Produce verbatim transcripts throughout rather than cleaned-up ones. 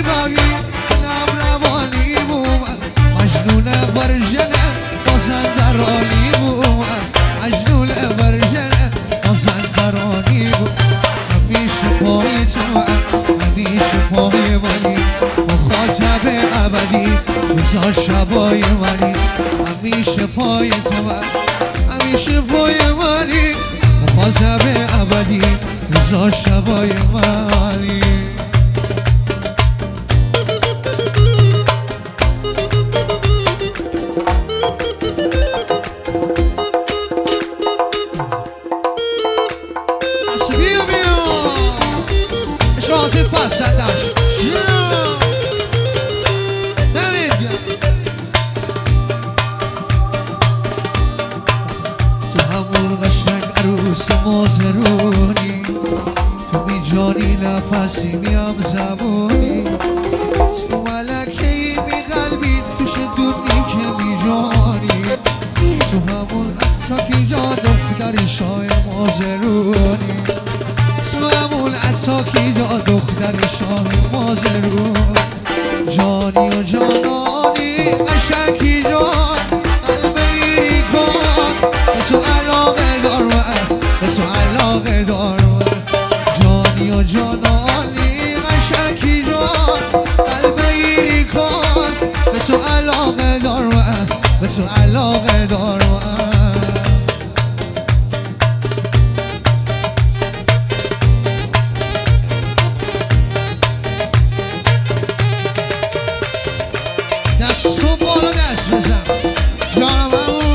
زیبایی لب روانی بود مجنون ورژنه مازندرانی بود مجنون ورژنه مازندرانی بود همیشه پای تو همیشه پای منی مخاطب ابدی بزار شبای منی همیشه پای تو همیشه پای منی مخاطب ابدی بزار شبای منی مازرونی تو بی جانی نفسی میم زبونی تو ملکهی بی قلبی توش دونی که بی جانی تو همون اتاکی جا دختر شای مازرونی تو همون اتاکی جا دختر شای مازرونی جانی و جانانی قشنگی جان قلب ایری کن تو علاقه دار به تو علاقه دارم جانی و جانانی قشنگی جان قلب ایری کن به تو علاقه دارم به تو علاقه دارم دستو بالا دست بزن جانم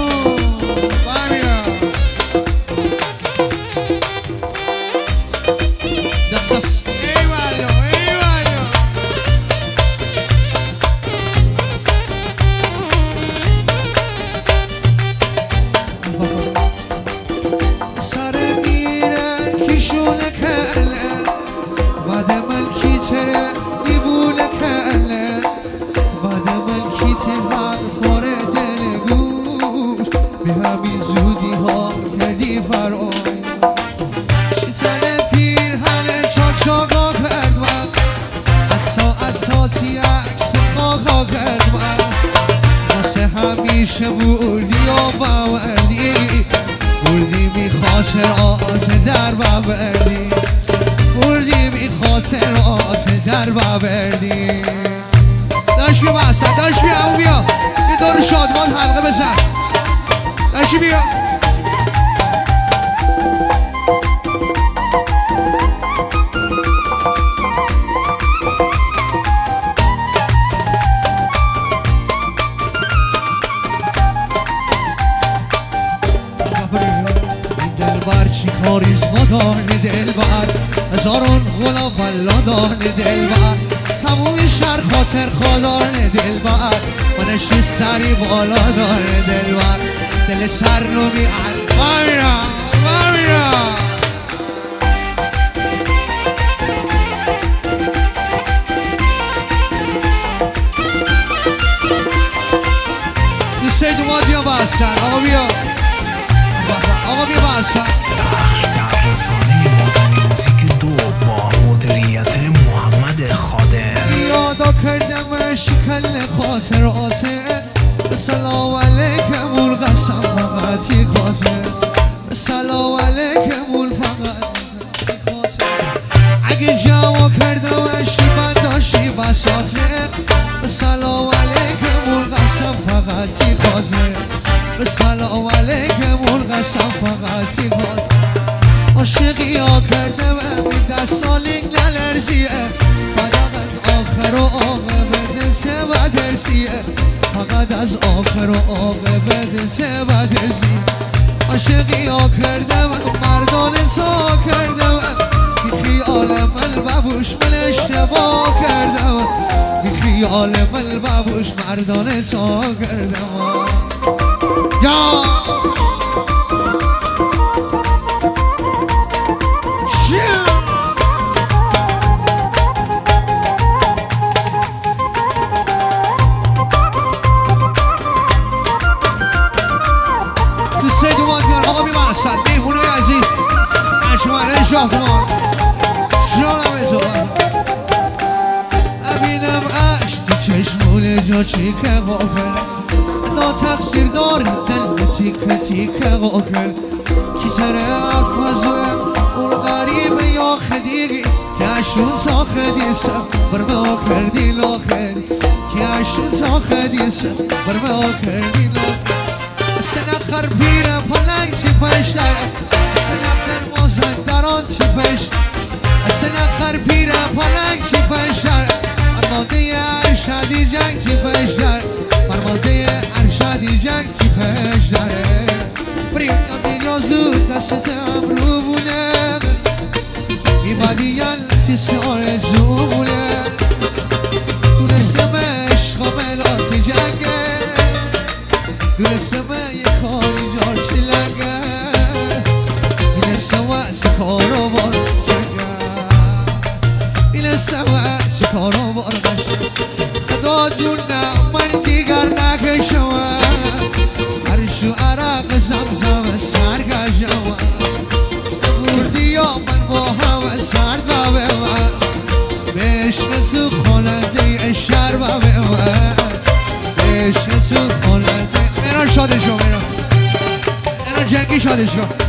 همیشه بردی و باوردی بردی بی خاطرات در باوردی بردی بی خاطرات در باوردی داشت بیا محسن داشت بیا او بیا یه دور شادمان حلقه بزن داشت بیا کاریزما دان دلبر هزارون غلام والا دان دلبر تموم شهر خاطر خدان دلبر منش سری بالا دان دلبر دل سر نومی المانیا المانیا دوسته دومات بیا بحثن آقا بیا آقا بیا بحثن بخش در رسانه مازنی موزیک دو با مدیریت محمد خادم یادا کردم شکل خاطراته سلام علیکم اون قسم فقطی خاطر سلام علیکم اون فقط خاطر اگه جمع کردم شیبت داشتی بساته سلام علیکم اون قسم فقطی خاطر سلام علیکم اون قسم فقطی خاطر عاشقی ها کردم این دست سالینگ نلرزیه فقط از آخر و عاقبت سه بدرسیه فقط از آخر و عاقبت سه بدرسیه عاشقی ها کردم مردان تا کردم بی خیال من ببوش من اشتباه کردم بی خیال من ببوش مردان تا کردم یا دوسته دومات بیار آقا بی محسن میهونه عزیز اجماله شاه کمان شرانم ازوان نبینه چشمون جا چیکه قاکل دا تقصیر داری دل تیکه تیکه قاکل کی تره افازوه اون غریب یا خدیگی که اشون تا خدیسه برمه کردی لاخدی که اشون تا خدیسه برمه کردی لاخدی سنخر پیره پلنگ سی پشتر سنخر مازن دران سی پشتر سنخر پیره پلنگ سی پشتر فرمانده ارشدی جنگ سی پشتر فرمانده ارشدی جنگ سی پشتر بریم یادی نازود دستت امرو بونه میبادی یلتی سال زونه دونستم عشق ملاتی جنگه دونستم یه کاری جار چلنگه دونستم وقت کارو بار جنگه دونستم وقت کارو بار بشه دادونم من دیگر نکشم هرشو عرق زمزم سرگشم بردی یا من با همه سرد و به من به عشق تو خاننده شرب و به من به عشق تو خاننده اینا شادش کن اینا اینا جنگی شادش کن